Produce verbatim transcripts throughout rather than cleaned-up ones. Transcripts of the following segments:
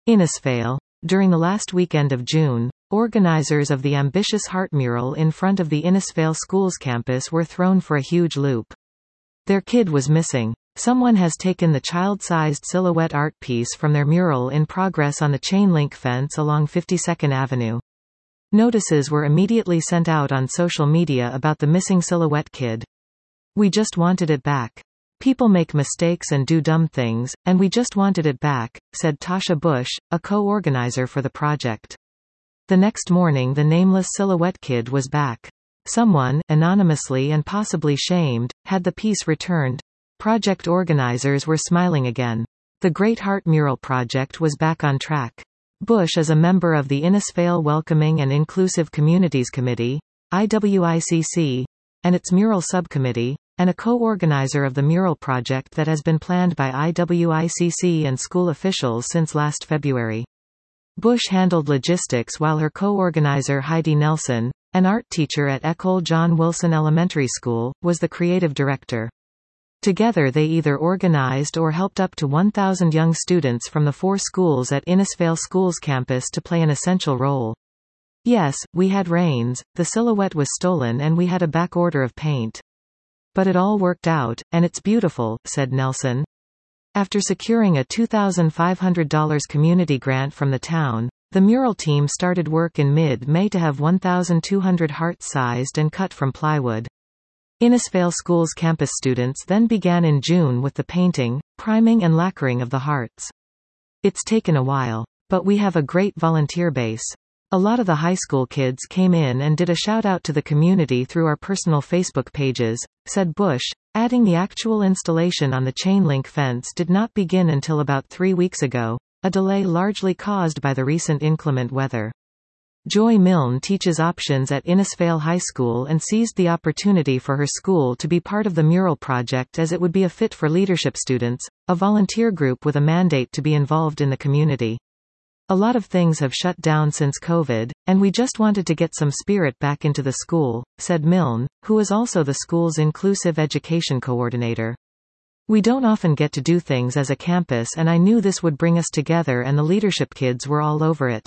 Innisfail. During the last weekend of June, organizers of the ambitious Heart mural in front of the Innisfail Schools campus were thrown for a huge loop. Their kid was missing. Someone has taken the child-sized silhouette art piece from their mural in progress on the chain-link fence along fifty-second Avenue. Notices were immediately sent out on social media about the missing silhouette kid. "We just wanted it back. People make mistakes and do dumb things, and we just wanted it back," said Tasha Bush, a co-organizer for the project. The next morning the nameless silhouette kid was back. Someone, anonymously and possibly shamed, had the piece returned. Project organizers were smiling again. The Great Heart Mural project was back on track. Bush is a member of the Innisfail Welcoming and Inclusive Communities Committee, I W I C C, and its mural subcommittee, and a co-organizer of the mural project that has been planned by I W I C C and school officials since last February. Bush handled logistics while her co-organizer Heidi Nelson, an art teacher at Ecole John Wilson Elementary School, was the creative director. Together they either organized or helped up to one thousand young students from the four schools at Innisfail Schools campus to play an essential role. "Yes, we had rains, the silhouette was stolen and we had a back order of paint. But it all worked out, and it's beautiful," said Nelson. After securing a two thousand five hundred dollars community grant from the town, the mural team started work in mid-May to have one thousand two hundred hearts sized and cut from plywood. Innisfail Schools campus students then began in June with the painting, priming and lacquering of the hearts. "It's taken a while. But we have a great volunteer base. A lot of the high school kids came in and did a shout-out to the community through our personal Facebook pages," said Bush, adding the actual installation on the chain-link fence did not begin until about three weeks ago, a delay largely caused by the recent inclement weather. Joy Milne teaches options at Innisfail High School and seized the opportunity for her school to be part of the mural project as it would be a fit for leadership students, a volunteer group with a mandate to be involved in the community. "A lot of things have shut down since COVID, and we just wanted to get some spirit back into the school," said Milne, who is also the school's inclusive education coordinator. "We don't often get to do things as a campus and I knew this would bring us together and the leadership kids were all over it."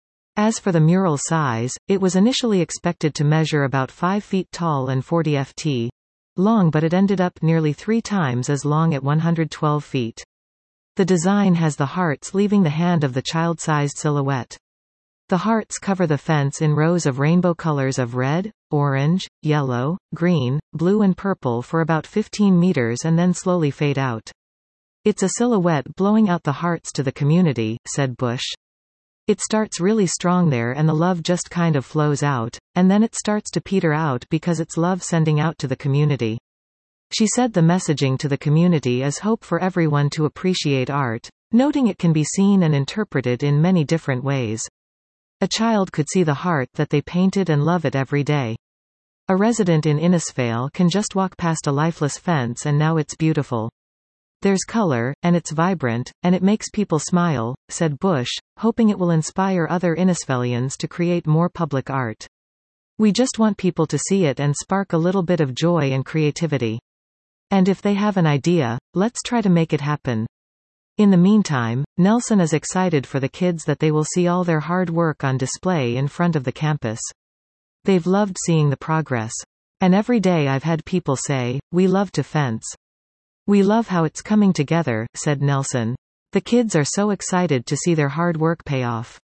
As for the mural size, it was initially expected to measure about five feet tall and forty feet long, but it ended up nearly three times as long at one hundred twelve feet. The design has the hearts leaving the hand of the child-sized silhouette. The hearts cover the fence in rows of rainbow colors of red, orange, yellow, green, blue and purple for about fifteen meters and then slowly fade out. "It's a silhouette blowing out the hearts to the community," said Bush. "It starts really strong there and the love just kind of flows out, and then it starts to peter out because it's love sending out to the community." She said the messaging to the community is hope for everyone to appreciate art, noting it can be seen and interpreted in many different ways. A child could see the heart that they painted and love it every day. A resident in Innisfail can just walk past a lifeless fence and now it's beautiful. "There's color, and it's vibrant, and it makes people smile," said Bush, hoping it will inspire other Innisfailians to create more public art. "We just want people to see it and spark a little bit of joy and creativity. And if they have an idea, let's try to make it happen." In the meantime, Nelson is excited for the kids that they will see all their hard work on display in front of the campus. "They've loved seeing the progress. And every day I've had people say, 'We love to fence. We love how it's coming together,'" said Nelson. "The kids are so excited to see their hard work pay off."